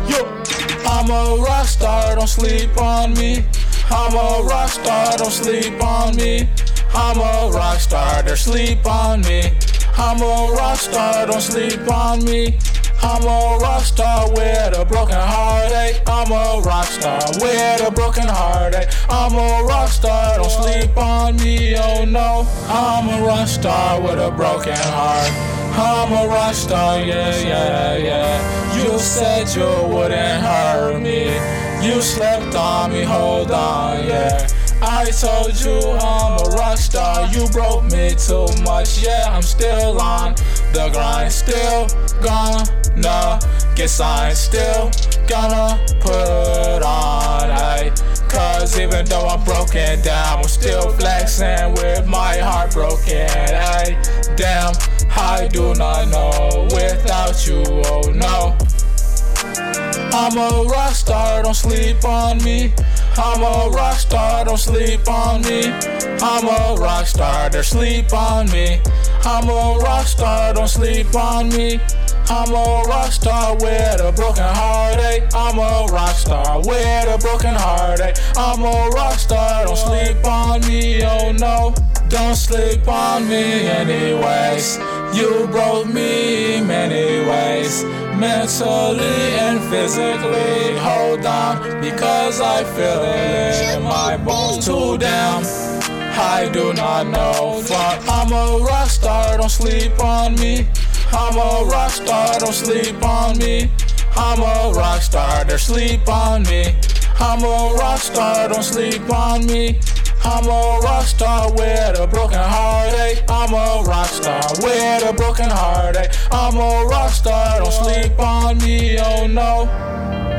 Yo, I'm a rock star, don't sleep on me. I'm a rock star, don't sleep on me. I'm a rock star, they sleep on me. I'm a rock star, don't sleep on me. I'm a rock star with a broken heartache. I'm a rock star with a broken heartache. I'm a rock star, don't sleep on me, oh no. I'm a rock star with a broken heart. I'm a rock star, yeah, yeah, yeah. You said you wouldn't hurt me. You slept on me, hold on, yeah. I told you I'm a rock star. You broke me too much, yeah. I'm still on the grind, still gonna get signed, still gonna put on, ay. Cause even though I'm broken down, I'm still flexing with my heart broken, ay. Damn, I do not know without you, oh no. I'm a rock star, don't sleep on me. I'm a rock star, don't sleep on me. I'm a rock star, they sleep on me. I'm a rock star, don't sleep on me. I'm a rock star with a broken heartache. I'm a rock star with a broken heartache. I'm a rock star, don't sleep on me, oh no. Don't sleep on me anyways. You broke me many ways, mentally and physically. Hold on, because I feel it in my bones too damn. I do not know fun. I'm a rock star, don't sleep on me. I'm a rock star, don't sleep on me. I'm a rock star, they sleep on me. I'm a rock star, don't sleep on me. I'm a rock star with a broken heartache. I'm a rock star with a broken heartache. I'm a rock star, don't sleep on me, oh no.